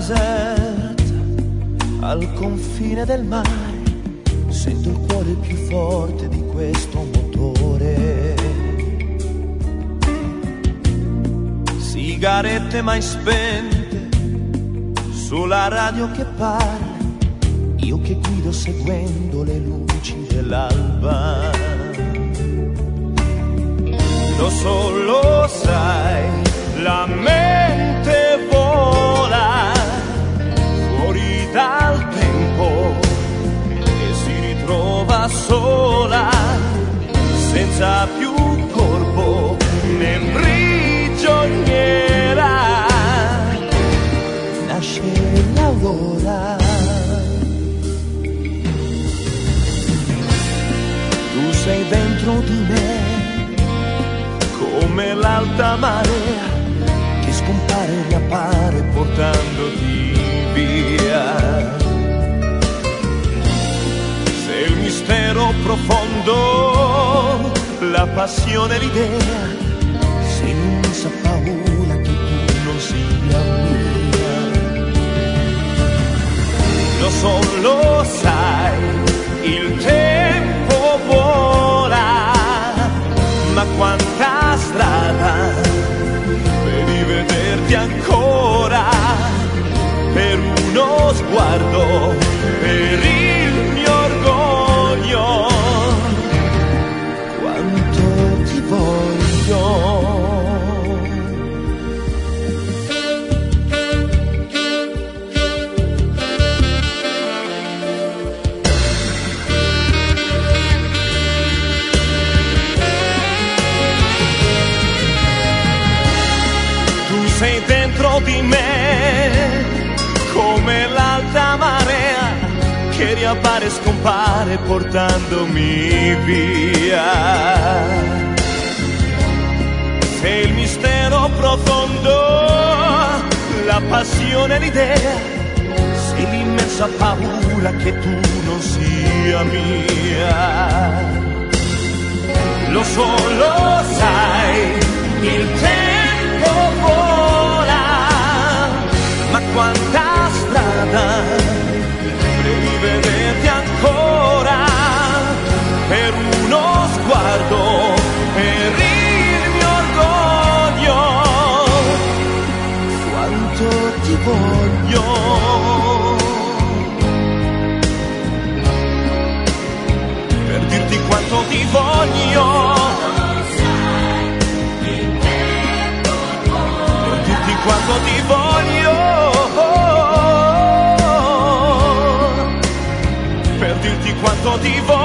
deserta, al confine del mare, sento il cuore più forte di questo motore. Sigarette mai spente, sulla radio che parla, io che guido seguendo le luci dell'alba. Lo sai, la mente vola fuori dal tempo e si ritrova sola, senza più corpo né prigioniera. Nasce l'aurora, tu sei dentro di me come l'alta marea che scompare e riappare portandoti via. Sei il mistero profondo, la passione e l'idea, sei l'immensa paura che tu non sia mia. Lo sai, il tempo vola, ma quanta strada per rivederti ancora, per uno sguardo, per il mio orgoglio, quanto ti voglio. Sei dentro di me come l'alta marea che riappare e scompare portandomi via. Sei il mistero profondo, la passione e l'idea, sei l'immensa paura che tu non sia mia. Lo sai, il tempo vola, ma quanta strada per rivederti ancora, per uno sguardo, per il mio orgoglio, quanto ti voglio. Per dirti quanto ti voglio, quanto ti voglio, per dirti quanto ti voglio.